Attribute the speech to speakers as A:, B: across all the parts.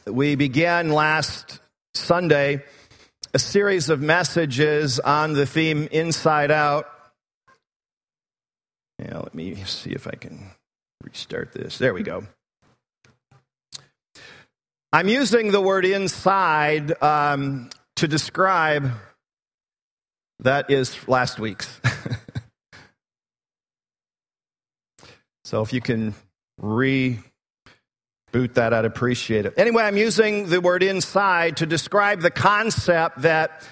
A: We began last Sunday a series of messages on the theme Inside Out. Let me see if I can restart this. There we go. I'm using the word inside to describe, that is last week's. So if you can reboot that, I'd appreciate it. Anyway, I'm using the word inside to describe the concept that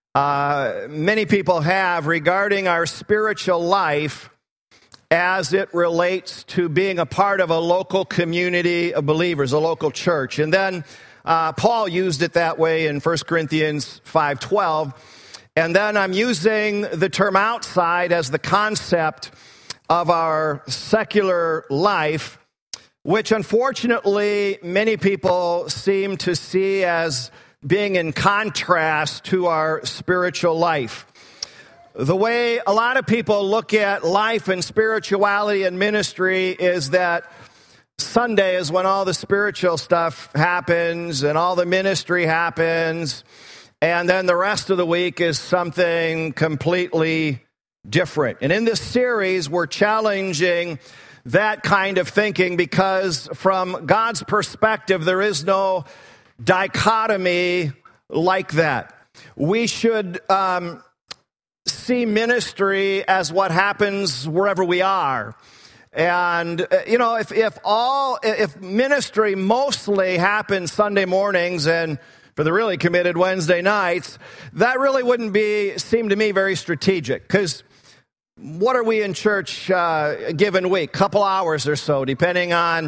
A: many people have regarding our spiritual life as it relates to being a part of a local community of believers, a local church. And then Paul used it that way in 1 Corinthians 5:12. And then I'm using the term outside as the concept of our secular life, which unfortunately many people seem to see as being in contrast to our spiritual life. The way a lot of people look at life and spirituality and ministry is that Sunday is when all the spiritual stuff happens and all the ministry happens, and then the rest of the week is something completely different. And in this series, we're challenging that kind of thinking because from God's perspective, there is no dichotomy like that. We should see ministry as what happens wherever we are. And, if ministry mostly happens Sunday mornings and for the really committed Wednesday nights, that really wouldn't seem to me very strategic. Because what are we in church a given week? Couple hours or so, depending on,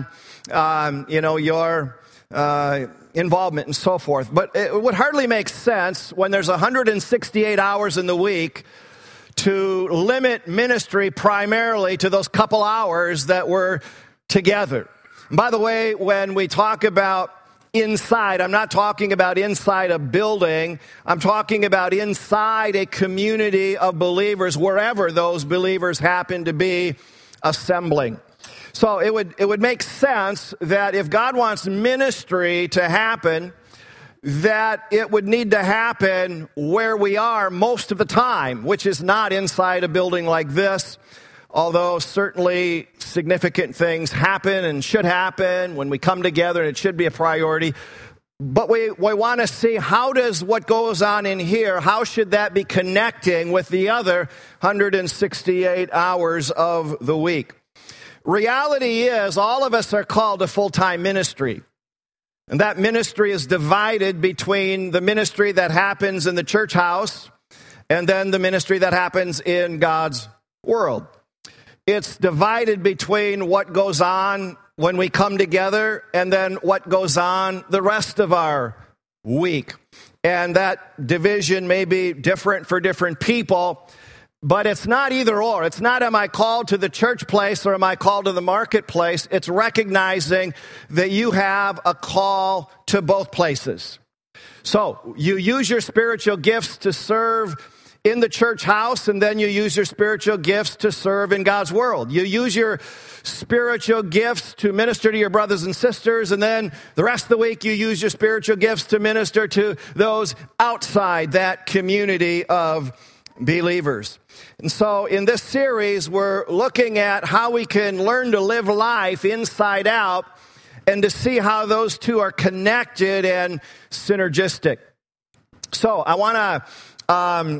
A: your involvement and so forth. But it would hardly make sense when there's 168 hours in the week to limit ministry primarily to those couple hours that we're together. And by the way, when we talk about inside, I'm not talking about inside a building. I'm talking about inside a community of believers, wherever those believers happen to be assembling. So it would make sense that if God wants ministry to happen, that it would need to happen where we are most of the time, which is not inside a building like this, although certainly significant things happen and should happen when we come together, and it should be a priority. But we want to see, how does what goes on in here, how should that be connecting with the other 168 hours of the week? Reality is, all of us are called to full-time ministry. And that ministry is divided between the ministry that happens in the church house and then the ministry that happens in God's world. It's divided between what goes on when we come together and then what goes on the rest of our week. And that division may be different for different people, but it's not either or. It's not, am I called to the church place or am I called to the marketplace? It's recognizing that you have a call to both places. So you use your spiritual gifts to serve in the church house, and then you use your spiritual gifts to serve in God's world. You use your spiritual gifts to minister to your brothers and sisters, and then the rest of the week you use your spiritual gifts to minister to those outside that community of believers. And so in this series, we're looking at how we can learn to live life inside out and to see how those two are connected and synergistic. So I want to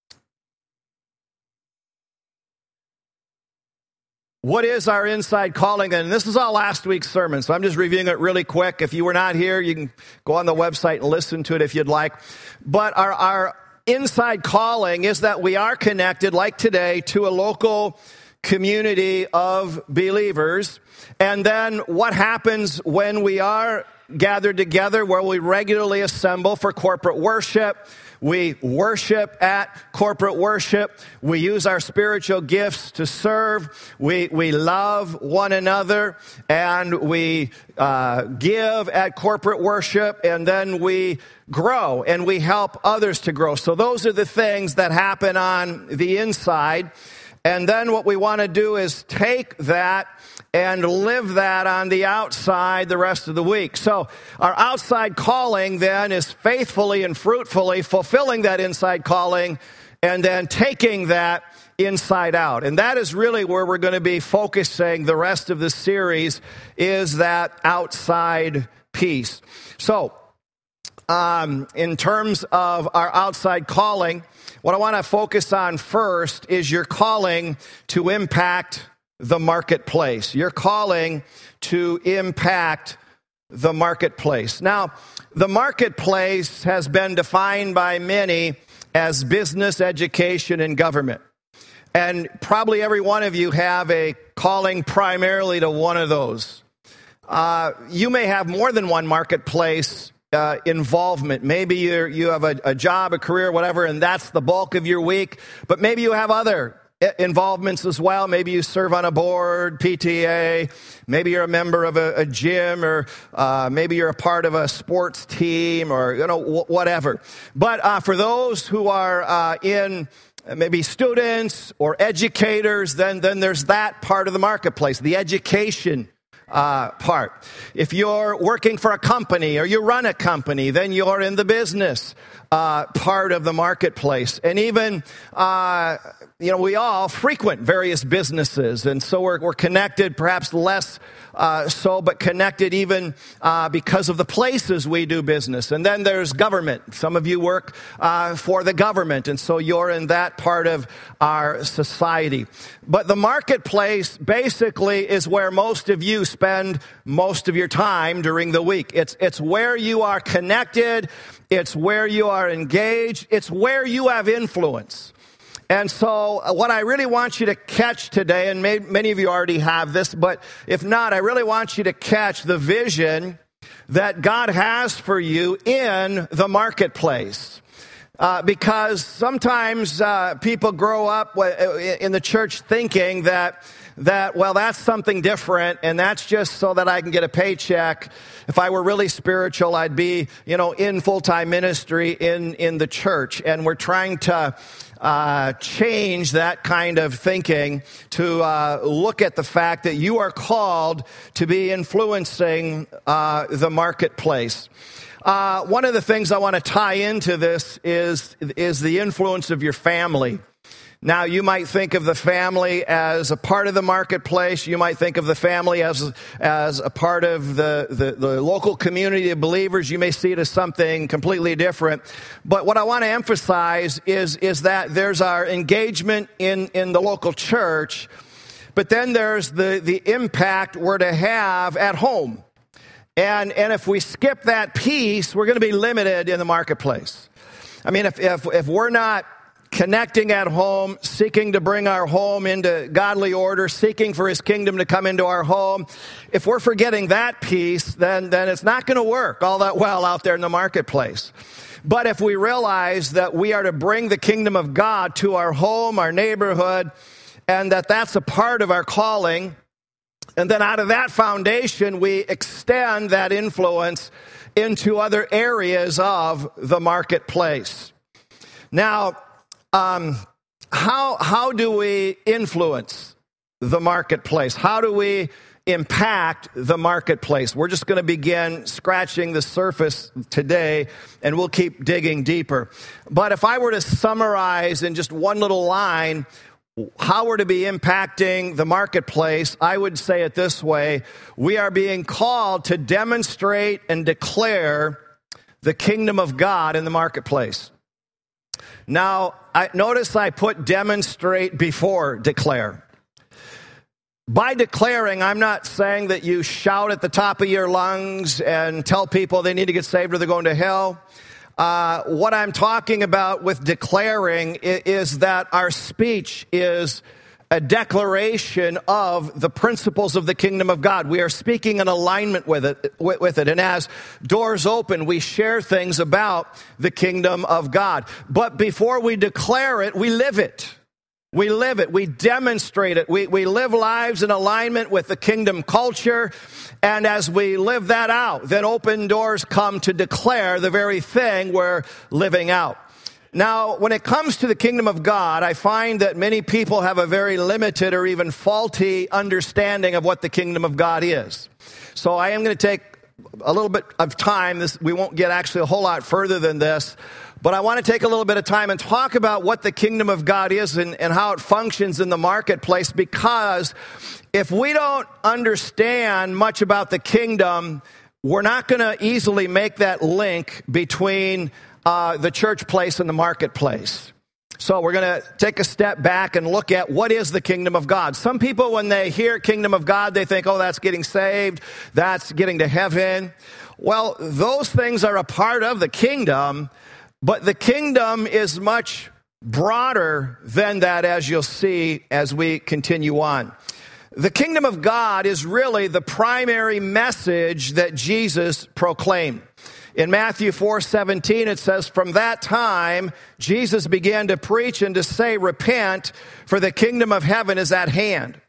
A: what is our inside calling? And this is all last week's sermon, so I'm just reviewing it really quick. If you were not here, you can go on the website and listen to it if you'd like. But our inside calling is that we are connected, like today, to a local community of believers. And then what happens when we are gathered together, where we regularly assemble for corporate worship? We worship at corporate worship. We use our spiritual gifts to serve. We love one another, and we give at corporate worship, and then we grow and we help others to grow. So those are the things that happen on the inside. And then what we want to do is take that and live that on the outside the rest of the week. So our outside calling then is faithfully and fruitfully fulfilling that inside calling and then taking that inside out. And that is really where we're going to be focusing the rest of the series, is that outside piece. So in terms of our outside calling, what I want to focus on first is your calling to impact the marketplace. Your calling to impact the marketplace. Now, the marketplace has been defined by many as business, education, and government. And probably every one of you have a calling primarily to one of those. You may have more than one marketplace involvement. Maybe you have a job, a career, whatever, and that's the bulk of your week. But maybe you have other involvements as well. Maybe you serve on a board, PTA. Maybe you're a member of a gym, or maybe you're a part of a sports team, or whatever. But for those who are in maybe students or educators, then there's that part of the marketplace, the education part. If you're working for a company or you run a company, then you're in the business part of the marketplace. And even we all frequent various businesses, and so we're connected, perhaps less so, but connected even because of the places we do business. And then there's government. Some of you work for the government, and so you're in that part of our society. But the marketplace basically is where most of you spend most of your time during the week. It's where you are connected. It's where you are engaged. It's where you have influence. And so what I really want you to catch today, and many of you already have this, but if not, I really want you to catch the vision that God has for you in the marketplace. Because sometimes people grow up in the church thinking that, well, that's something different, and that's just so that I can get a paycheck. If I were really spiritual, I'd be, in full-time ministry in the church. And we're trying to change that kind of thinking to look at the fact that you are called to be influencing the marketplace. One of the things I want to tie into this is the influence of your family. Now, you might think of the family as a part of the marketplace. You might think of the family as a part of the local community of believers. You may see it as something completely different. But what I want to emphasize is that there's our engagement in the local church, but then there's the impact we're to have at home. And if we skip that piece, we're going to be limited in the marketplace. I mean, if we're not connecting at home, seeking to bring our home into godly order, seeking for His kingdom to come into our home, if we're forgetting that piece, then it's not going to work all that well out there in the marketplace. But if we realize that we are to bring the kingdom of God to our home, our neighborhood, and that's a part of our calling, and then out of that foundation, we extend that influence into other areas of the marketplace. Now, how do we influence the marketplace? How do we impact the marketplace? We're just going to begin scratching the surface today, and we'll keep digging deeper. But if I were to summarize in just one little line how we're to be impacting the marketplace, I would say it this way: we are being called to demonstrate and declare the kingdom of God in the marketplace. Now, notice I put demonstrate before declare. By declaring, I'm not saying that you shout at the top of your lungs and tell people they need to get saved or they're going to hell. What I'm talking about with declaring is that our speech is a declaration of the principles of the kingdom of God. We are speaking in alignment with it. And as doors open, we share things about the kingdom of God. But before we declare it, we live it. We live it. We demonstrate it. We live lives in alignment with the kingdom culture. And as we live that out, then open doors come to declare the very thing we're living out. Now, when it comes to the kingdom of God, I find that many people have a very limited or even faulty understanding of what the kingdom of God is. So I am going to take a little bit of time. We won't get actually a whole lot further than this, but I want to take a little bit of time and talk about what the kingdom of God is and how it functions in the marketplace, because if we don't understand much about the kingdom, we're not going to easily make that link between the church place and the marketplace. So we're going to take a step back and look at what is the kingdom of God. Some people, when they hear kingdom of God, they think, oh, that's getting saved, that's getting to heaven. Well, those things are a part of the kingdom, but the kingdom is much broader than that, as you'll see as we continue on. The kingdom of God is really the primary message that Jesus proclaimed. In Matthew 4:17, it says, from that time, Jesus began to preach and to say, repent, for the kingdom of heaven is at hand.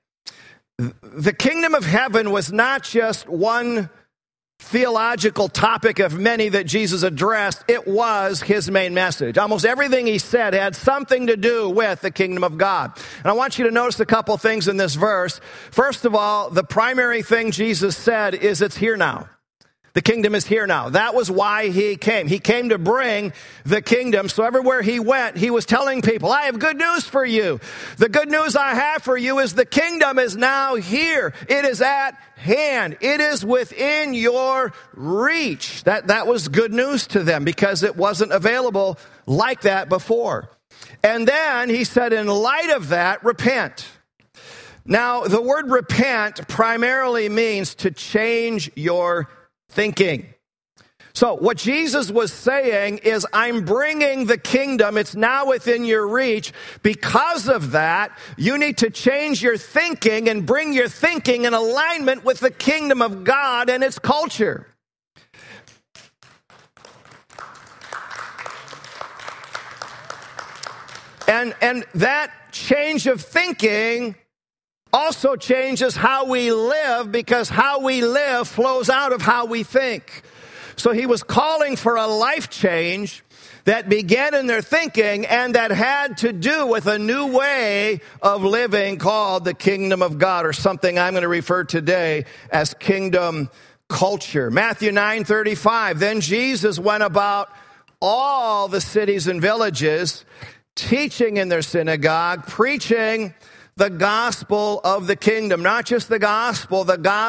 A: The kingdom of heaven was not just one theological topic of many that Jesus addressed. It was his main message. Almost everything he said had something to do with the kingdom of God. And I want you to notice a couple things in this verse. First of all, the primary thing Jesus said is it's here now. The kingdom is here now. That was why he came. He came to bring the kingdom. So everywhere he went, he was telling people, I have good news for you. The good news I have for you is the kingdom is now here. It is at hand. It is within your reach. That was good news to them because it wasn't available like that before. And then he said, in light of that, repent. Now, the word repent primarily means to change your thinking. So what Jesus was saying is, I'm bringing the kingdom. It's now within your reach. Because of that, you need to change your thinking and bring your thinking in alignment with the kingdom of God and its culture. And that change of thinking also changes how we live, because how we live flows out of how we think. So he was calling for a life change that began in their thinking and that had to do with a new way of living called the kingdom of God, or something I'm going to refer today as kingdom culture. Matthew 9:35, then Jesus went about all the cities and villages, teaching in their synagogue, preaching the gospel of the kingdom. Not just the gospel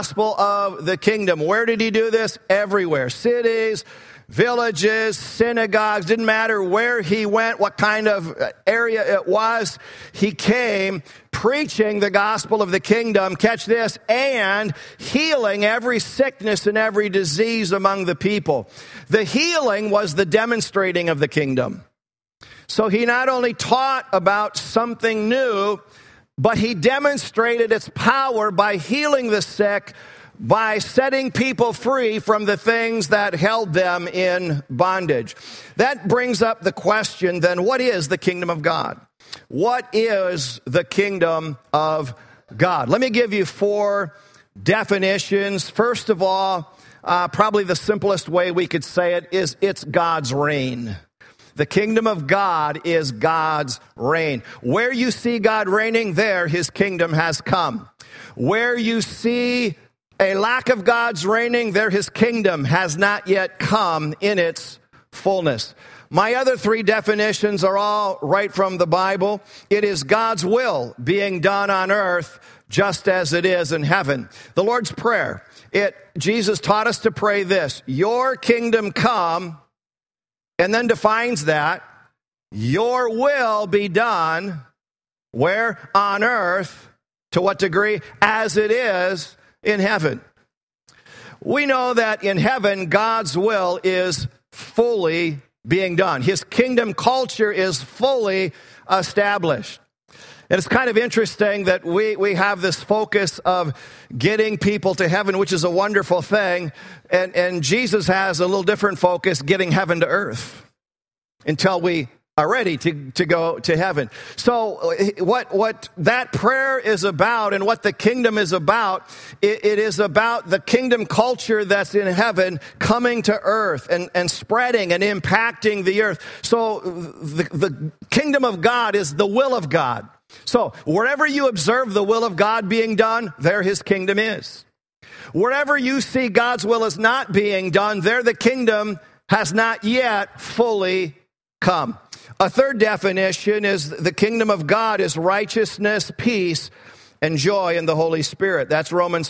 A: of the kingdom. Where did he do this? Everywhere. Cities, villages, synagogues. Didn't matter where he went, what kind of area it was. He came preaching the gospel of the kingdom, catch this, and healing every sickness and every disease among the people. The healing was the demonstrating of the kingdom. So he not only taught about something new, but he demonstrated its power by healing the sick, by setting people free from the things that held them in bondage. That brings up the question, then, what is the kingdom of God? What is the kingdom of God? Let me give you 4 definitions. First of all, probably the simplest way we could say it is it's God's reign. The kingdom of God is God's reign. Where you see God reigning, there his kingdom has come. Where you see a lack of God's reigning, there his kingdom has not yet come in its fullness. My other 3 definitions are all right from the Bible. It is God's will being done on earth just as it is in heaven. The Lord's Prayer, Jesus taught us to pray this, your kingdom come, and then defines that, your will be done, where? On earth. To what degree? As it is in heaven. We know that in heaven, God's will is fully being done. His kingdom culture is fully established. And it's kind of interesting that we have this focus of getting people to heaven, which is a wonderful thing. And Jesus has a little different focus, getting heaven to earth, until we are ready to go to heaven. So what that prayer is about and what the kingdom is about, it is about the kingdom culture that's in heaven coming to earth and spreading and impacting the earth. So the kingdom of God is the will of God. So wherever you observe the will of God being done, there his kingdom is. Wherever you see God's will is not being done, there the kingdom has not yet fully come. A third definition is the kingdom of God is righteousness, peace, and joy in the Holy Spirit. That's Romans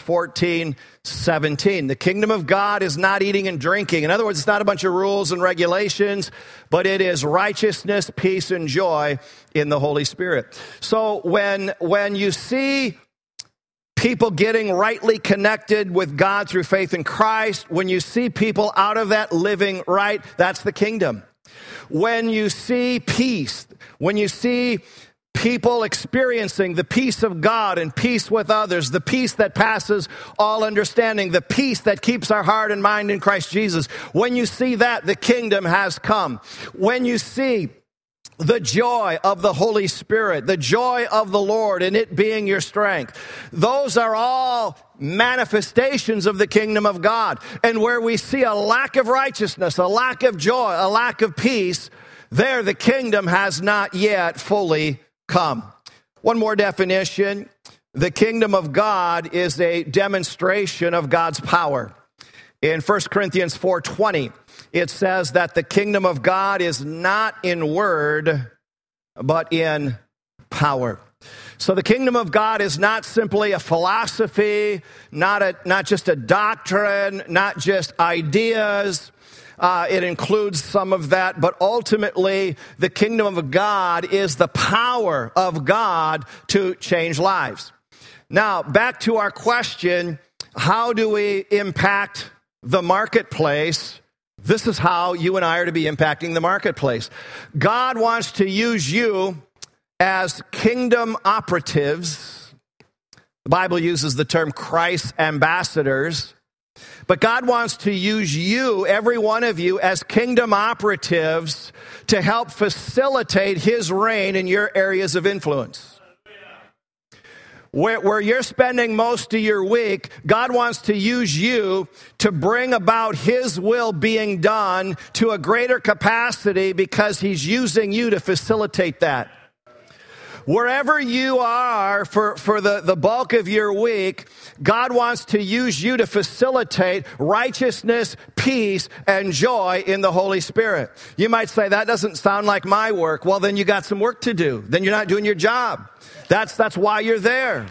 A: 14:17. The kingdom of God is not eating and drinking. In other words, it's not a bunch of rules and regulations, but it is righteousness, peace, and joy in the Holy Spirit. So when you see people getting rightly connected with God through faith in Christ, when you see people out of that living right, that's the kingdom. When you see peace, when you see people experiencing the peace of God and peace with others, the peace that passes all understanding, the peace that keeps our heart and mind in Christ Jesus, when you see that, the kingdom has come. When you see the joy of the Holy Spirit, the joy of the Lord, and it being your strength. Those are all manifestations of the kingdom of God. And where we see a lack of righteousness, a lack of joy, a lack of peace, there the kingdom has not yet fully come. One more definition. The kingdom of God is a demonstration of God's power. In 1 Corinthians 4:20, it says that the kingdom of God is not in word, but in power. So the kingdom of God is not simply a philosophy, not just a doctrine, not just ideas. It includes some of that, but ultimately the kingdom of God is the power of God to change lives. Now, back to our question, how do we impact the marketplace? This is how you and I are to be impacting the marketplace. God wants to use you as kingdom operatives. The Bible uses the term Christ ambassadors. But God wants to use you, every one of you, as kingdom operatives to help facilitate his reign in your areas of influence. Where you're spending most of your week, God wants to use you to bring about his will being done to a greater capacity because he's using you to facilitate that. Wherever you are for the bulk of your week, God wants to use you to facilitate righteousness, peace, and joy in the Holy Spirit. You might say, that doesn't sound like my work. Well, then you got some work to do. Then you're not doing your job. That's why you're there.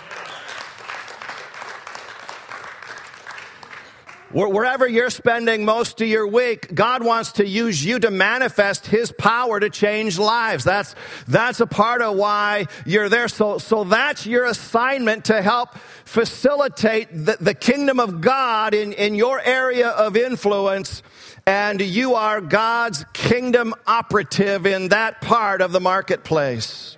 A: Wherever you're spending most of your week, God wants to use you to manifest his power to change lives. That's a part of why you're there. So that's your assignment, to help facilitate the kingdom of God in your area of influence. And you are God's kingdom operative in that part of the marketplace.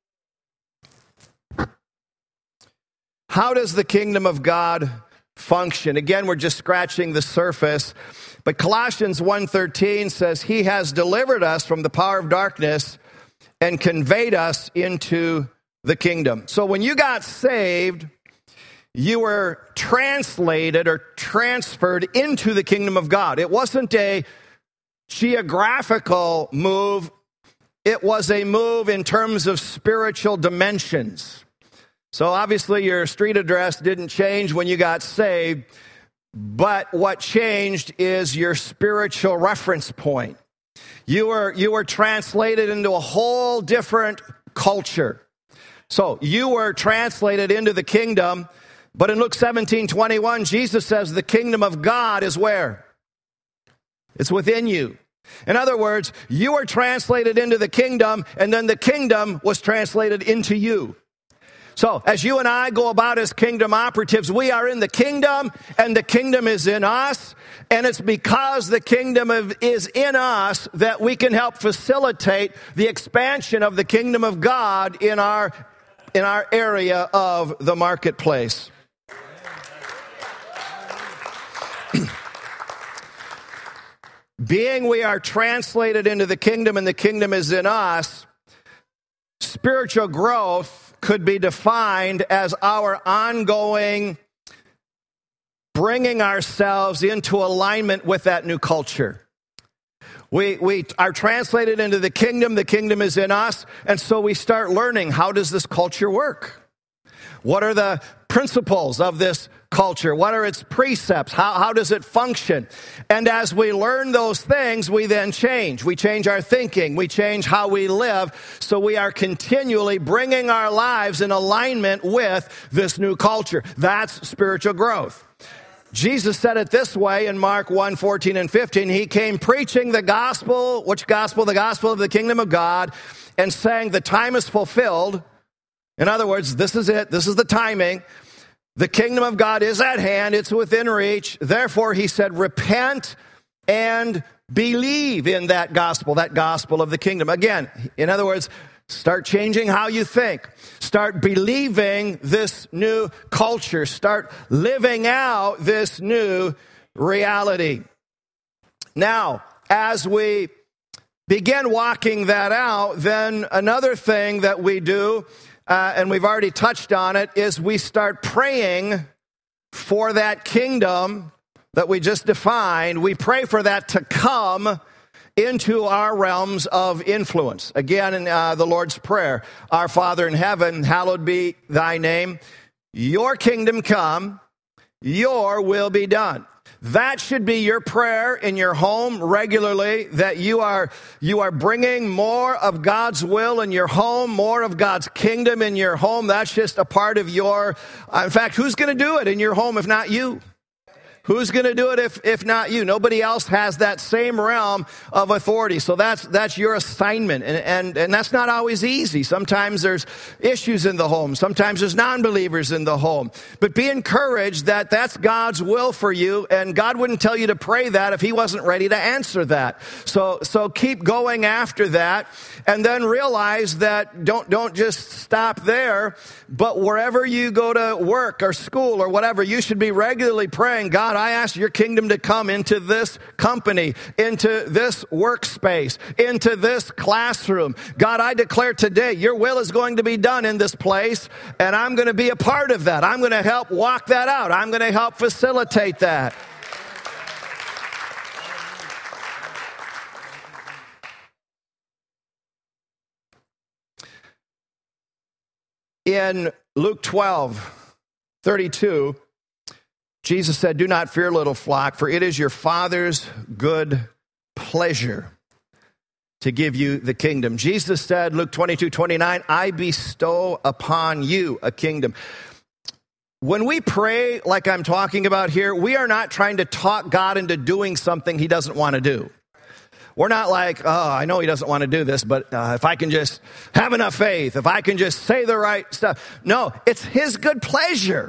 A: How does the kingdom of God function? Again, we're just scratching the surface. But Colossians 1:13 says, he has delivered us from the power of darkness and conveyed us into the kingdom. So when you got saved, you were translated or transferred into the kingdom of God. It wasn't a geographical move. It was a move in terms of spiritual dimensions. So obviously your street address didn't change when you got saved, but what changed is your spiritual reference point. You were translated into a whole different culture. So you were translated into the kingdom, but in Luke 17:21, Jesus says the kingdom of God is where? It's within you. In other words, you were translated into the kingdom, and then the kingdom was translated into you. So as you and I go about as kingdom operatives, we are in the kingdom and the kingdom is in us. And it's because the kingdom is in us that we can help facilitate the expansion of the kingdom of God in our area of the marketplace. being we are translated into the kingdom and the kingdom is in us, spiritual growth could be defined as our ongoing bringing ourselves into alignment with that new culture. We are translated into the kingdom is in us, and so we start learning, how does this culture work? What are the principles of this culture? What are its precepts? How does it function? And as we learn those things, we then change. We change our thinking. We change how we live. So we are continually bringing our lives in alignment with this new culture. That's spiritual growth. Jesus said it this way in Mark 1:14 and 15. He came preaching the gospel. Which gospel? The gospel of the kingdom of God, and saying the time is fulfilled. In other words, this is it. This is the timing. The kingdom of God is at hand. It's within reach. Therefore, he said, repent and believe in that gospel of the kingdom. Again, in other words, start changing how you think. Start believing this new culture. Start living out this new reality. Now, as we begin walking that out, then another thing that we do, and we've already touched on it, is we start praying for that kingdom that we just defined. We pray for that to come into our realms of influence. Again, in the Lord's Prayer, our Father in heaven, hallowed be thy name. Your kingdom come, your will be done. That should be your prayer in your home regularly, that you are bringing more of God's will in your home, more of God's kingdom in your home. That's just a part of your, in fact, who's going to do it in your home if not you? Who's going to do it if not you? Nobody else has that same realm of authority. So that's your assignment. And that's not always easy. Sometimes there's issues in the home. Sometimes there's non-believers in the home. But be encouraged that that's God's will for you. And God wouldn't tell you to pray that if he wasn't ready to answer that. So keep going after that. And then realize that don't just stop there. But wherever you go to work or school or whatever, you should be regularly praying, God, I ask your kingdom to come into this company, into this workspace, into this classroom. God, I declare today your will is going to be done in this place, and I'm going to be a part of that. I'm going to help walk that out. I'm going to help facilitate that. In Luke 12:32, Jesus said, do not fear, little flock, for it is your Father's good pleasure to give you the kingdom. Jesus said, Luke 22:29, I bestow upon you a kingdom. When we pray like I'm talking about here, we are not trying to talk God into doing something he doesn't want to do. We're not like, oh, I know he doesn't want to do this, but if I can just have enough faith, if I can just say the right stuff. No, it's his good pleasure.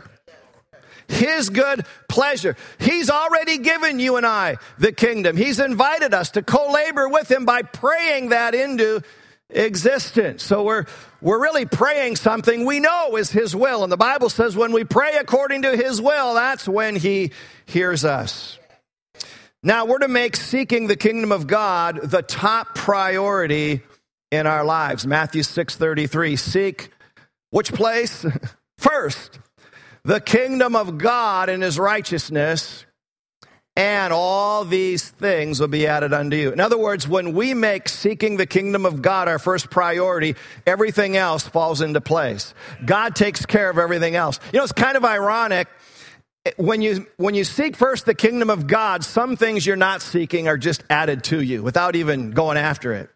A: His good pleasure. He's already given you and I the kingdom. He's invited us to co-labor with him by praying that into existence. So we're really praying something we know is his will. And the Bible says when we pray according to his will, that's when he hears us. Now, we're to make seeking the kingdom of God the top priority in our lives. Matthew 6:33, seek which place? First, the kingdom of God and his righteousness, and all these things will be added unto you. In other words, when we make seeking the kingdom of God our first priority, everything else falls into place. God takes care of everything else. You know, it's kind of ironic. When you seek first the kingdom of God, some things you're not seeking are just added to you without even going after it.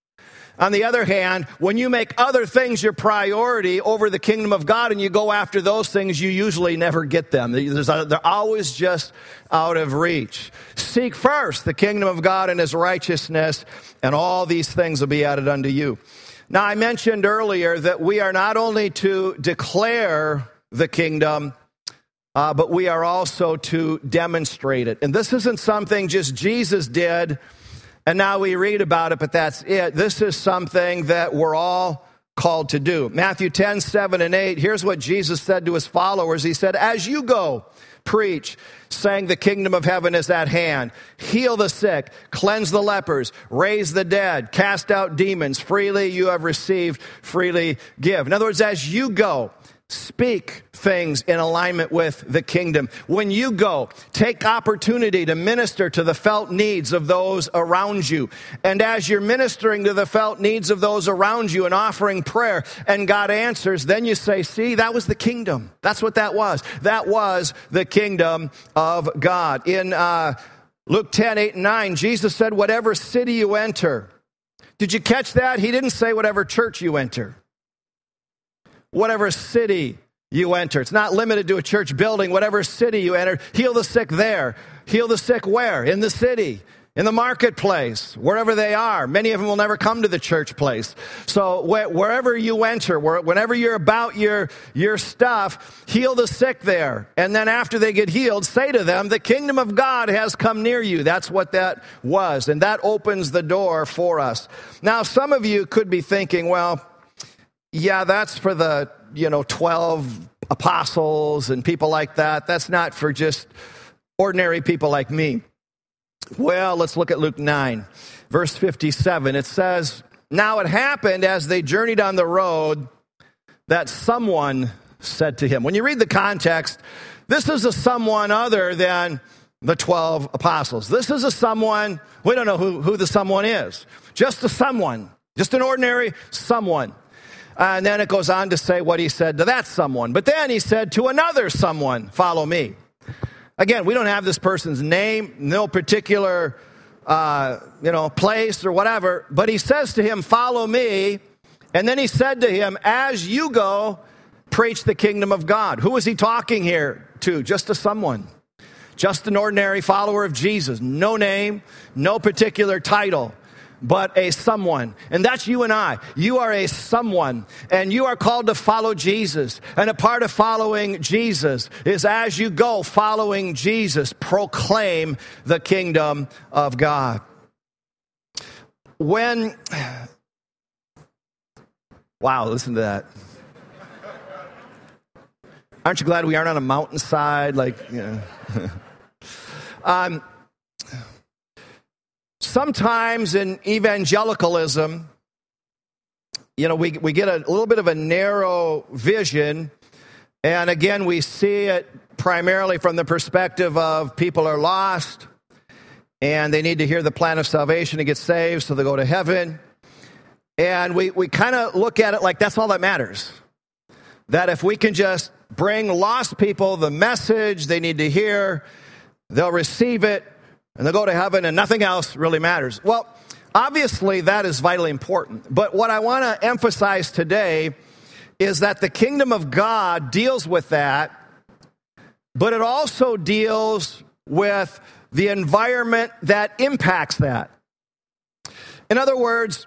A: On the other hand, when you make other things your priority over the kingdom of God and you go after those things, you usually never get them. They're always just out of reach. Seek first the kingdom of God and his righteousness, and all these things will be added unto you. Now, I mentioned earlier that we are not only to declare the kingdom, but we are also to demonstrate it. And this isn't something just Jesus did, and now we read about it, but that's it. This is something that we're all called to do. Matthew 10:7 and 8, here's what Jesus said to his followers. He said, as you go, preach, saying the kingdom of heaven is at hand. Heal the sick, cleanse the lepers, raise the dead, cast out demons. Freely you have received, freely give. In other words, as you go, speak things in alignment with the kingdom. When you go, take opportunity to minister to the felt needs of those around you. And as you're ministering to the felt needs of those around you and offering prayer and God answers, then you say, see, that was the kingdom. That's what that was. That was the kingdom of God. In Luke 10, 8 and 9, Jesus said, whatever city you enter. Did you catch that? He didn't say whatever church you enter. Whatever city you enter. It's not limited to a church building. Whatever city you enter, heal the sick there. Heal the sick where? In the city, in the marketplace, wherever they are. Many of them will never come to the church place. So wherever you enter, whenever you're about your stuff, heal the sick there. And then after they get healed, say to them, the kingdom of God has come near you. That's what that was. And that opens the door for us. Now, some of you could be thinking, well, yeah, that's for the, 12 apostles and people like that. That's not for just ordinary people like me. Well, let's look at Luke 9, verse 57. It says, now it happened as they journeyed on the road that someone said to him. When you read the context, this is a someone other than the 12 apostles. This is a someone, we don't know who the someone is. Just a someone, just an ordinary someone. And then it goes on to say what he said to that someone. But then he said to another someone, follow me. Again, we don't have this person's name, no particular, place or whatever. But he says to him, follow me. And then he said to him, as you go, preach the kingdom of God. Who is he talking here to? Just a someone. Just an ordinary follower of Jesus. No name, no particular title. But a someone. And that's you and I. You are a someone. And you are called to follow Jesus. And a part of following Jesus is as you go following Jesus, proclaim the kingdom of God. Wow, listen to that. Aren't you glad we aren't on a mountainside? Sometimes in evangelicalism, we get a little bit of a narrow vision. And again, we see it primarily from the perspective of people are lost and they need to hear the plan of salvation to get saved so they go to heaven. And we kind of look at it like that's all that matters. That if we can just bring lost people the message they need to hear, they'll receive it, and they'll go to heaven, and nothing else really matters. Well, obviously, that is vitally important. But what I want to emphasize today is that the kingdom of God deals with that, but it also deals with the environment that impacts that. In other words,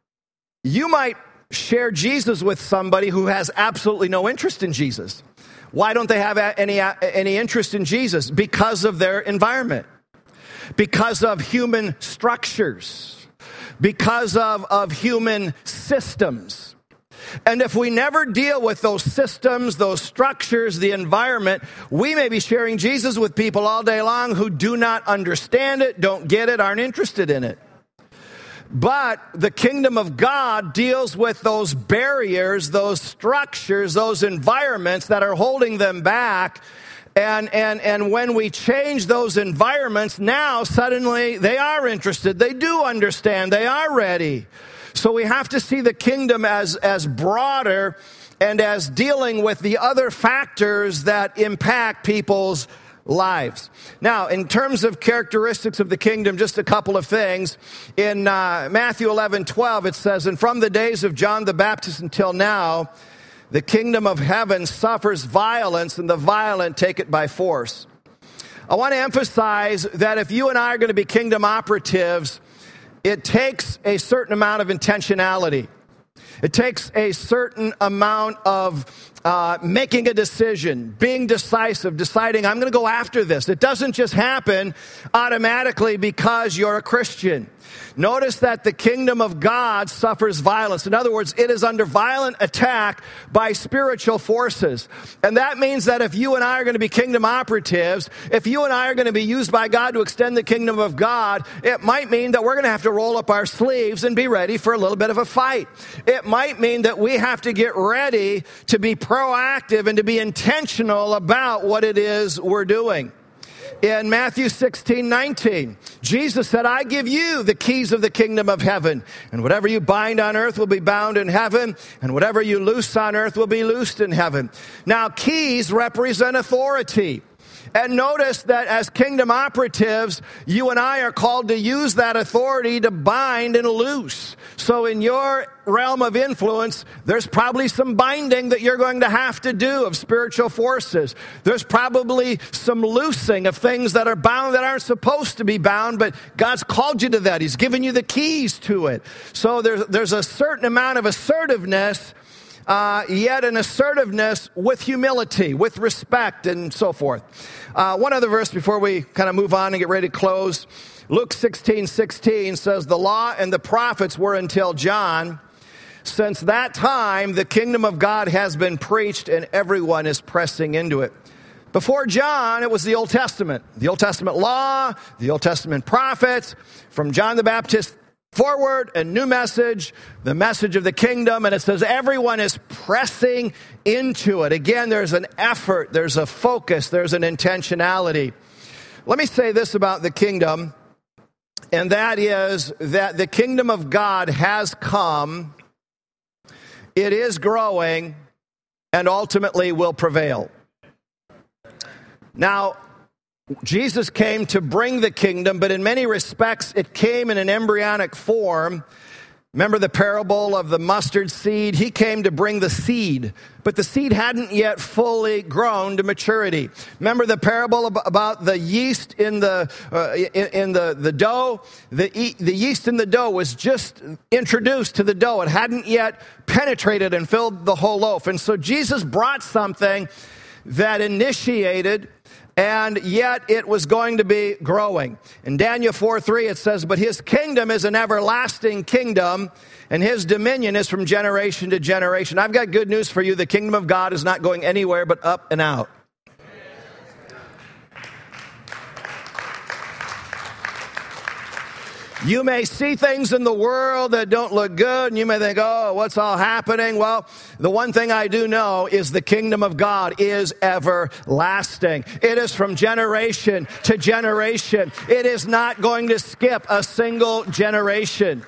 A: you might share Jesus with somebody who has absolutely no interest in Jesus. Why don't they have any interest in Jesus? Because of their environment. Because of human structures, because of human systems. And if we never deal with those systems, those structures, the environment, we may be sharing Jesus with people all day long who do not understand it, don't get it, aren't interested in it. But the kingdom of God deals with those barriers, those structures, those environments that are holding them back. And when we change those environments, now suddenly they are interested. They do understand. They are ready. So we have to see the kingdom as broader and as dealing with the other factors that impact people's lives. Now, in terms of characteristics of the kingdom, just a couple of things. In Matthew 11:12, it says, and from the days of John the Baptist until now, the kingdom of heaven suffers violence, and the violent take it by force. I want to emphasize that if you and I are going to be kingdom operatives, it takes a certain amount of intentionality. It takes a certain amount of making a decision, being decisive, deciding I'm going to go after this. It doesn't just happen automatically because you're a Christian. Notice that the kingdom of God suffers violence. In other words, it is under violent attack by spiritual forces. And that means that if you and I are going to be kingdom operatives, if you and I are going to be used by God to extend the kingdom of God, it might mean that we're going to have to roll up our sleeves and be ready for a little bit of a fight. It might mean that we have to get ready to be proactive and to be intentional about what it is we're doing. In Matthew 16:19, Jesus said, I give you the keys of the kingdom of heaven, and whatever you bind on earth will be bound in heaven, and whatever you loose on earth will be loosed in heaven. Now, keys represent authority. And notice that as kingdom operatives, you and I are called to use that authority to bind and loose. So in your realm of influence, there's probably some binding that you're going to have to do of spiritual forces. There's probably some loosing of things that are bound that aren't supposed to be bound, but God's called you to that. He's given you the keys to it. So there's a certain amount of assertiveness, yet an assertiveness with humility, with respect, and so forth. One other verse before we kind of move on and get ready to close. Luke 16:16 says, the law and the prophets were until John. Since that time, the kingdom of God has been preached and everyone is pressing into it. Before John, it was the Old Testament. The Old Testament law, the Old Testament prophets, from John the Baptist forward, a new message, the message of the kingdom, and it says everyone is pressing into it. Again, there's an effort, there's a focus, there's an intentionality. Let me say this about the kingdom, and that is that the kingdom of God has come, it is growing, and ultimately will prevail. Now, Jesus came to bring the kingdom, but in many respects, it came in an embryonic form. Remember the parable of the mustard seed? He came to bring the seed, but the seed hadn't yet fully grown to maturity. Remember the parable about the yeast in the dough? The yeast in the dough was just introduced to the dough. It hadn't yet penetrated and filled the whole loaf. And so Jesus brought something that initiated, and yet it was going to be growing. In Daniel 4:3 it says, but his kingdom is an everlasting kingdom, and his dominion is from generation to generation. I've got good news for you. The kingdom of God is not going anywhere but up and out. You may see things in the world that don't look good, and you may think, oh, what's all happening? Well, the one thing I do know is the kingdom of God is everlasting. It is from generation to generation. It is not going to skip a single generation.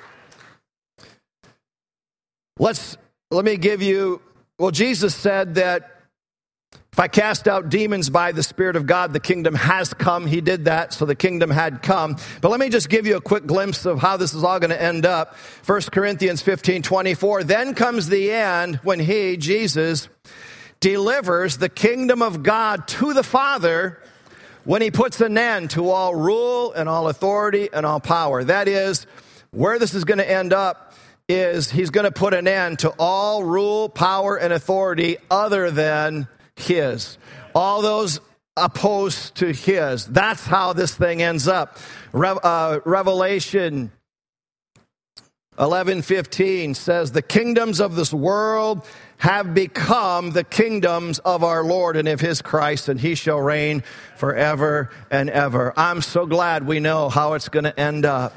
A: Let me give you, well, Jesus said that if I cast out demons by the Spirit of God, the kingdom has come. He did that, so the kingdom had come. But let me just give you a quick glimpse of how this is all going to end up. 1 Corinthians 15:24. Then comes the end when he, Jesus, delivers the kingdom of God to the Father, when he puts an end to all rule and all authority and all power. That is, where this is going to end up is he's going to put an end to all rule, power, and authority other than his. All those opposed to his. That's how this thing ends up. Revelation 11:15 says, the kingdoms of this world have become the kingdoms of our Lord and of his Christ, and he shall reign forever and ever. I'm so glad we know how it's going to end up.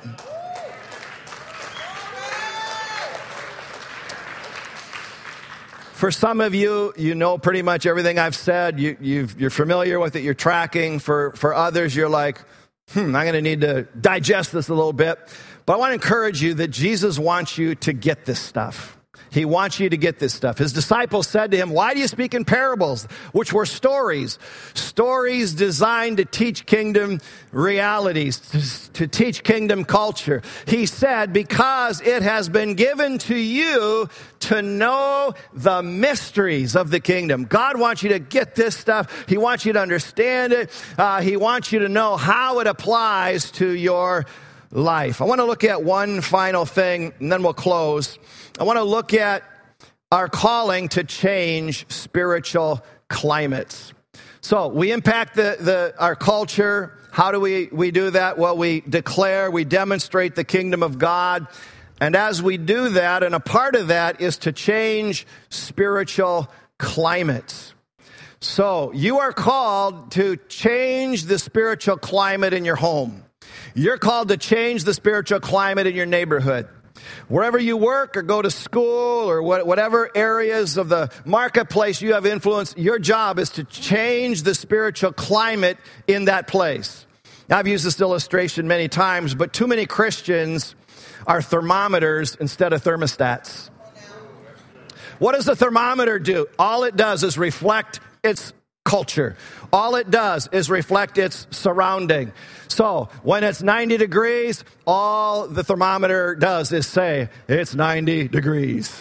A: For some of you, you know pretty much everything I've said. You're familiar with it. You're tracking. For others, you're like, I'm going to need to digest this a little bit. But I want to encourage you that Jesus wants you to get this stuff. He wants you to get this stuff. His disciples said to him, why do you speak in parables? Which were stories. Stories designed to teach kingdom realities, to teach kingdom culture. He said, because it has been given to you to know the mysteries of the kingdom. God wants you to get this stuff. He wants you to understand it. He wants you to know how it applies to your life. I want to look at one final thing, and then we'll close. I want to look at our calling to change spiritual climates. So we impact our culture. How do we do that? Well, we declare, we demonstrate the kingdom of God. And as we do that, and a part of that is to change spiritual climates. So you are called to change the spiritual climate in your home. You're called to change the spiritual climate in your neighborhood. Wherever you work or go to school or whatever areas of the marketplace you have influence, your job is to change the spiritual climate in that place. Now, I've used this illustration many times, but too many Christians are thermometers instead of thermostats. What does the thermometer do? All it does is reflect its culture. All it does is reflect its surrounding. So when it's 90 degrees, all the thermometer does is say, it's 90 degrees.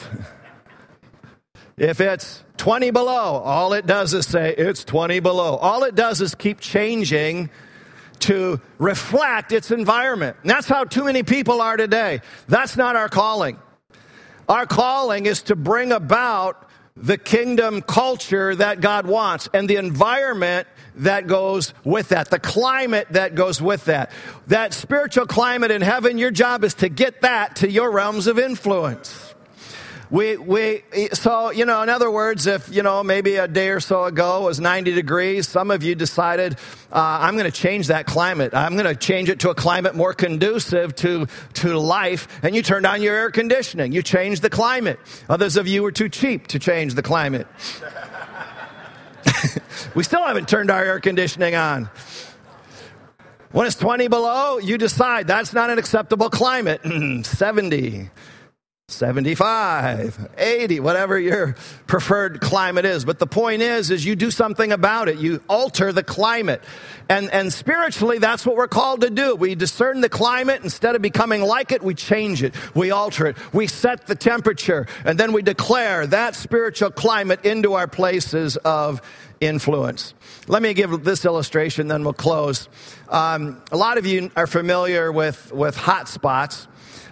A: If it's 20 below, all it does is say, it's 20 below. All it does is keep changing to reflect its environment. And that's how too many people are today. That's not our calling. Our calling is to bring about the kingdom culture that God wants and the environment that goes with that, the climate that goes with that. That spiritual climate in heaven, your job is to get that to your realms of influence. So, in other words, if, maybe a day or so ago it was 90 degrees, some of you decided, I'm going to change that climate. I'm going to change it to a climate more conducive to life. And you turned on your air conditioning. You changed the climate. Others of you were too cheap to change the climate. We still haven't turned our air conditioning on. When it's 20 below, you decide that's not an acceptable climate. 70. 75, 80, whatever your preferred climate is. But the point is you do something about it. You alter the climate. And spiritually, that's what we're called to do. We discern the climate. Instead of becoming like it, we change it. We alter it. We set the temperature. And then we declare that spiritual climate into our places of influence. Let me give this illustration, then we'll close. A lot of you are familiar with hot spots.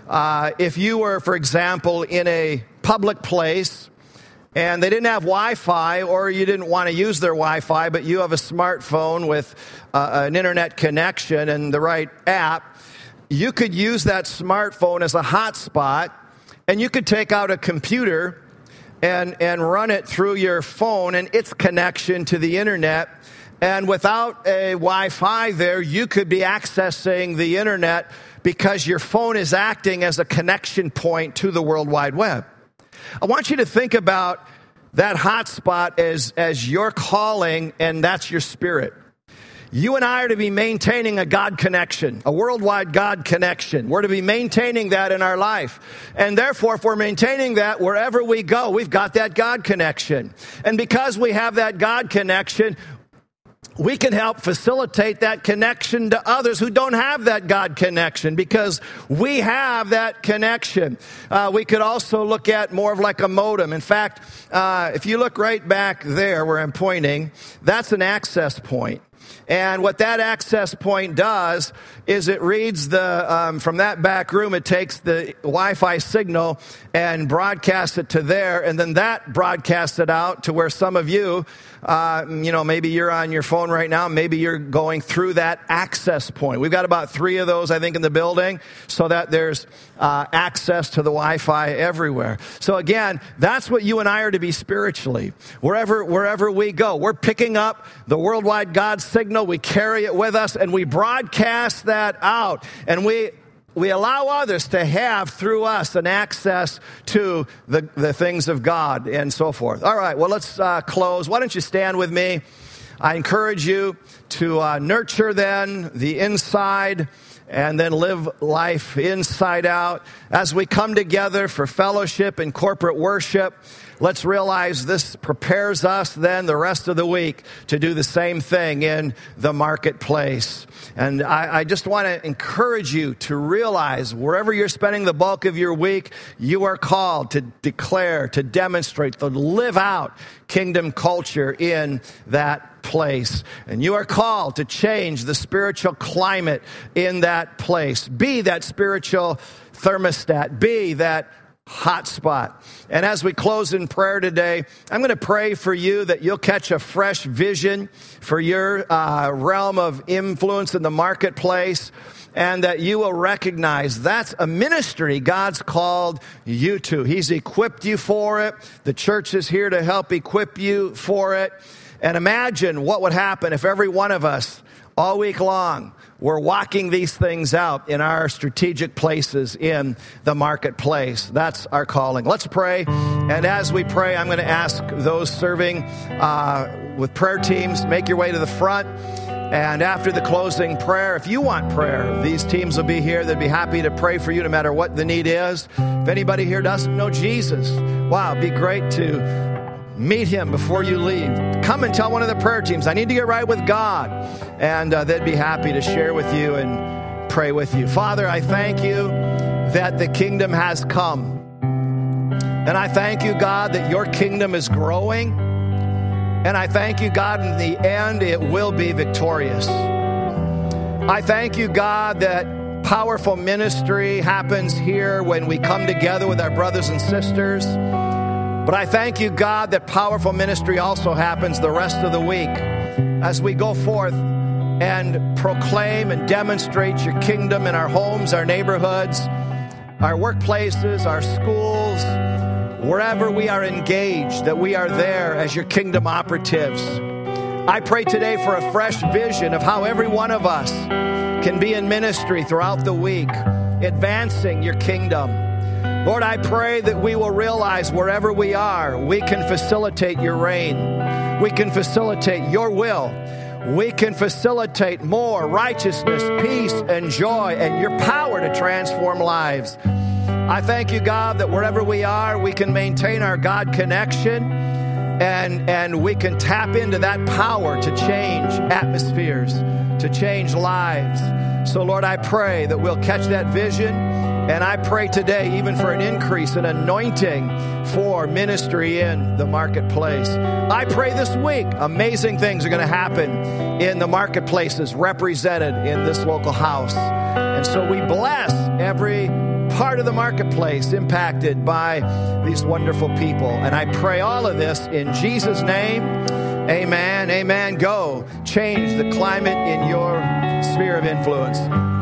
A: If you were, for example, in a public place and they didn't have Wi-Fi, or you didn't want to use their Wi-Fi, but you have a smartphone with an internet connection and the right app, you could use that smartphone as a hotspot, and you could take out a computer and run it through your phone and its connection to the internet. And without a Wi-Fi there, you could be accessing the internet because your phone is acting as a connection point to the World Wide Web. I want you to think about that hotspot as your calling, and that's your spirit. You and I are to be maintaining a God connection, a worldwide God connection. We're to be maintaining that in our life. And therefore, if we're maintaining that wherever we go, we've got that God connection. And because we have that God connection, we can help facilitate that connection to others who don't have that God connection because we have that connection. We could also look at more of like a modem. In fact, if you look right back there where I'm pointing, that's an access point. And what that access point does is it reads from that back room, it takes the Wi-Fi signal and broadcasts it to there, and then that broadcasts it out to where some of you, maybe you're on your phone right now, maybe you're going through that access point. We've got about 3 of those, I think, in the building, so that there's access to the Wi-Fi everywhere. So again, that's what you and I are to be spiritually. Wherever we go, we're picking up the worldwide God signal, we carry it with us, and we broadcast that out. And we allow others to have, through us, an access to the things of God and so forth. All right, well, let's close. Why don't you stand with me? I encourage you to nurture then the inside and then live life inside out. As we come together for fellowship and corporate worship, let's realize this prepares us then the rest of the week to do the same thing in the marketplace. And I just want to encourage you to realize wherever you're spending the bulk of your week, you are called to declare, to demonstrate, to live out kingdom culture in that place. And you are called to change the spiritual climate in that place. Be that spiritual thermostat. Be that hot spot. And as we close in prayer today, I'm going to pray for you that you'll catch a fresh vision for your realm of influence in the marketplace, and that you will recognize that's a ministry God's called you to. He's equipped you for it. The church is here to help equip you for it. And imagine what would happen if every one of us, all week long, we're walking these things out in our strategic places in the marketplace. That's our calling. Let's pray. And as we pray, I'm going to ask those serving with prayer teams, make your way to the front. And after the closing prayer, if you want prayer, these teams will be here. They'd be happy to pray for you no matter what the need is. If anybody here doesn't know Jesus, wow, it'd be great to meet him before you leave. Come and tell one of the prayer teams, I need to get right with God. And they'd be happy to share with you and pray with you. Father, I thank you that the kingdom has come. And I thank you, God, that your kingdom is growing. And I thank you, God, in the end, it will be victorious. I thank you, God, that powerful ministry happens here when we come together with our brothers and sisters. But I thank you, God, that powerful ministry also happens the rest of the week as we go forth and proclaim and demonstrate your kingdom in our homes, our neighborhoods, our workplaces, our schools, wherever we are engaged, that we are there as your kingdom operatives. I pray today for a fresh vision of how every one of us can be in ministry throughout the week, advancing your kingdom. Lord, I pray that we will realize wherever we are, we can facilitate your reign. We can facilitate your will. We can facilitate more righteousness, peace, and joy, and your power to transform lives. I thank you, God, that wherever we are, we can maintain our God connection, and we can tap into that power to change atmospheres, to change lives. So, Lord, I pray that we'll catch that vision. And I pray today even for an increase in anointing for ministry in the marketplace. I pray this week amazing things are going to happen in the marketplaces represented in this local house. And so we bless every part of the marketplace impacted by these wonderful people. And I pray all of this in Jesus' name. Amen. Amen. Go change the climate in your sphere of influence.